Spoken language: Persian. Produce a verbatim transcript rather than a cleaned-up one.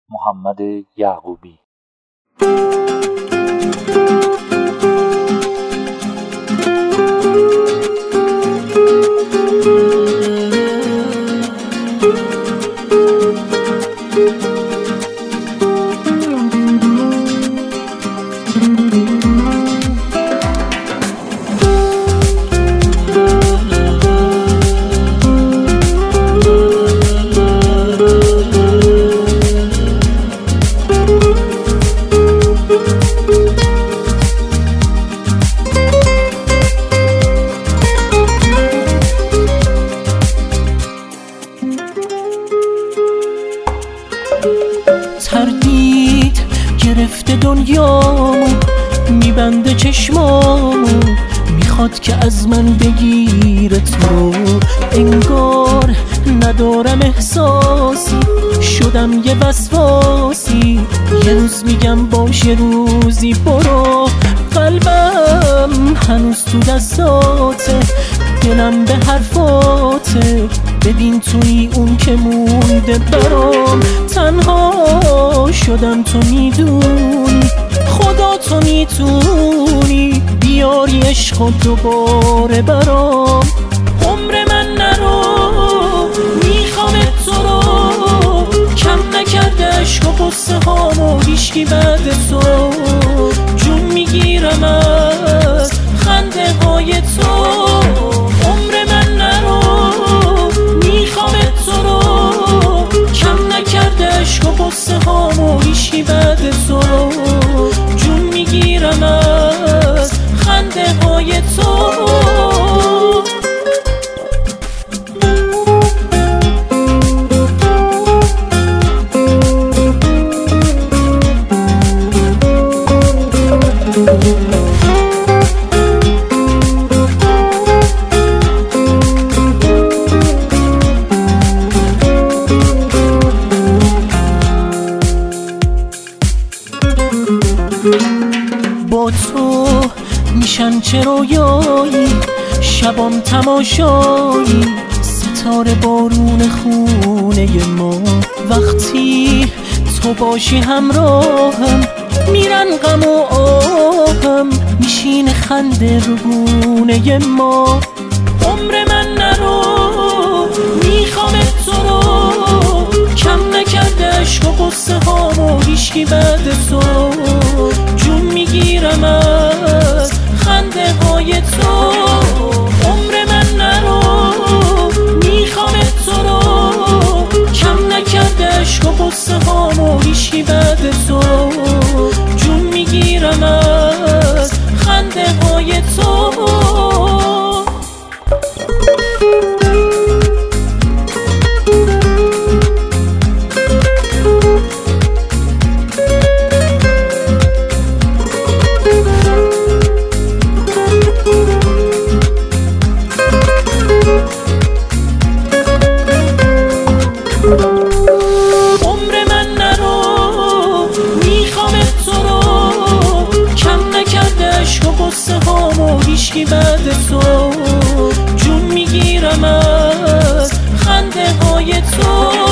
محمد یعقوبی. تردید گرفته دنیامو، میبنده چشمامو، میخواد که از من بگیره تو. انگار ندارم احساسی، شدم یه وسواسی. یه روز میگم باشه، روزی برو. قلبم هنوز تو دستاته، دلم به حرفاته. ببین توی اون که مونده برام، تنها شدم تو میدونی. خدا تو میتونی بیاری عشق دوباره برام. عمر من نرو، میخوام تو رو. کم نکرده عشق و قصه هامو هیچکی بعد تو. جون میگیرم از خنده های تو. عمر من نرو، میخوام تو رو. کم نکرده عشق و قصه هامو هیچکی بعد تو. جون میگیرم از خنده های تو. با تو میشن چه رویایی، شبام تماشایی. ستاره بارون خونه ما، وقتی تو باشی همراهم. میرن غم و آهم، میشین خنده رو گونه ما. عمر من نرو، میخوام تو رو. کم نکرده عشق و قصه هامو هیچکی بعد تو. جون میگیرم از خنده های تو. عمر من نرو، میخوام تو رو. کم نکرده عشق و قصه هامو هیچکی بعد تو. جون میگیرم از خنده های تو. عمر من نرو، میخوام تو رو. کم نکرده عشق و قصه هامو هیچکی بعد تو. جون میگیرم از خنده های تو.